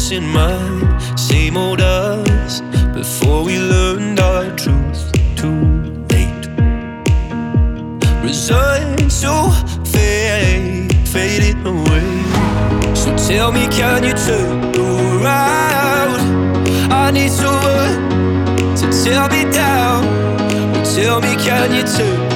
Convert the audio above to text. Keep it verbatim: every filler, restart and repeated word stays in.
chasing mine, same old us, before we learned our truth too late. Resigned to fade, fading away. So tell me, can you turn around? I need someone to tear me down. Well, tell me, can you turn